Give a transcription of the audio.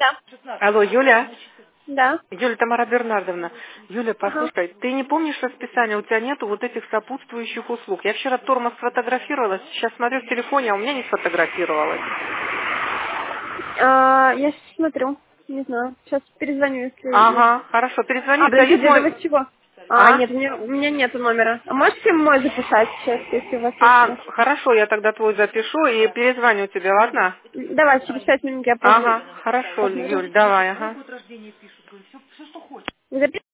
Да. Алло, Юля? Да. Юля, Тамара Бернардовна. Юля, Ага. послушай, ты не помнишь расписание, у тебя нету вот этих сопутствующих услуг. Я вчера тормоз сфотографировала, сейчас смотрю в телефоне, а у меня не сфотографировалось. Я сейчас смотрю. Не знаю. Сейчас перезвоню, если есть. Ага, хорошо, перезвони, у тебя есть Подождите, это мой... вы с чего? А? Нет, у меня нету номера. А можете мой записать сейчас, если у вас есть А, наш? хорошо, я тогда твой запишу и перезвоню тебе, ладно? Давай, через 5 минут я Ага, хорошо, посмотрю. Юль, давай, ага. Вы записываете?